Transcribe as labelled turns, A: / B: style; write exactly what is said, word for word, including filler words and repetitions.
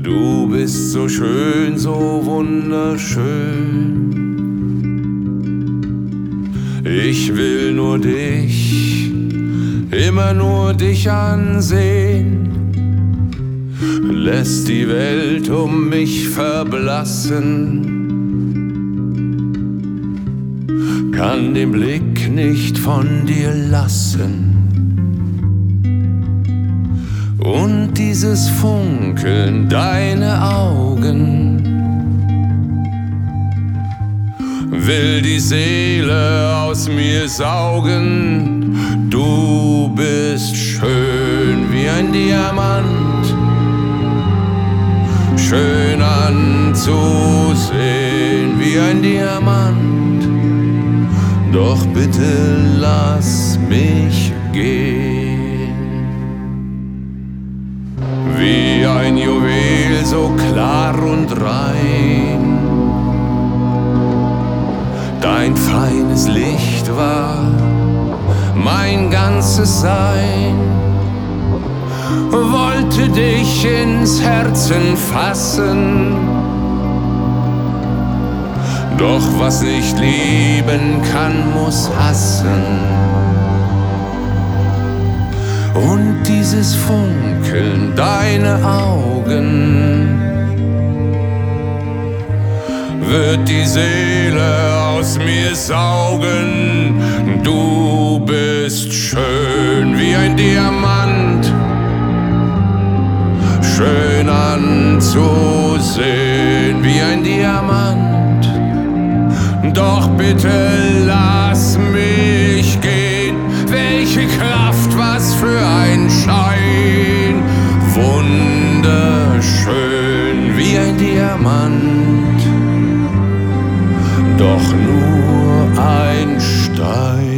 A: Du bist so schön, so wunderschön. Ich will nur dich, immer nur dich ansehen. Lässt die Welt um mich verblassen, kann den Blick nicht von dir lassen. Und dieses Funkeln, deine Augen, will die Seele aus mir saugen. Du bist schön wie ein Diamant, schön anzusehen wie ein Diamant. Doch bitte lass mich gehen. Wie ein Juwel so klar und rein, dein feines Licht war mein ganzes Sein. Wollte dich ins Herzen fassen, doch was nicht lieben kann, muss hassen. Und dieses Funkeln, deine Augen, wird die Seele aus mir saugen. Du bist schön wie ein Diamant, schön anzusehen wie ein Diamant. Doch bitte lass mich gehen. Welche Kraft, was für ein Schein. Wunderschön wie ein Diamant, doch nur ein Stein.